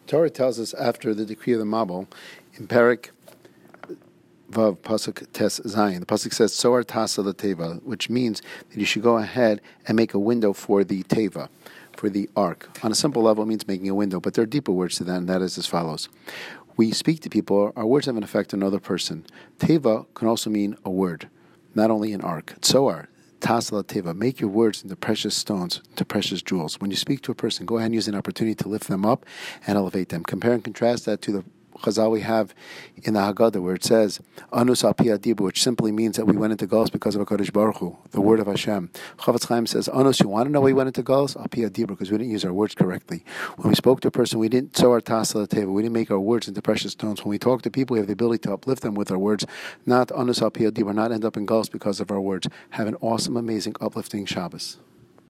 Torah tells us after the decree of the Mabul, in Perek Vav Pasuk Tes Zayin, the Pasuk says, Soar Tasa the Teva, which means that you should go ahead and make a window for the Teva, for the ark. On a simple level, it means making a window, but there are deeper words to that, and that is as follows. We speak to people, our words have an effect on another person. Teva can also mean a word, not only an ark. Soar Tasa Teva, make your words into precious stones, into precious jewels. When you speak to a person, go ahead and use an opportunity to lift them up and elevate them. Compare and contrast that to the Chazal we have in the Haggadah, where it says Anus al pi adibu, which simply means that we went into Galus because of HaKadosh Baruch Hu, the word of Hashem. Chavetz Chaim says Anus, you want to know why we went into Galus? Al pi adibu, because we didn't use our words correctly. When we spoke to a person, we didn't sow our tasa teva, we didn't make our words into precious stones. When we talk to people, we have the ability to uplift them with our words, not Anus al pi adibu, not end up in Galus because of our words. Have an awesome, amazing, uplifting Shabbos.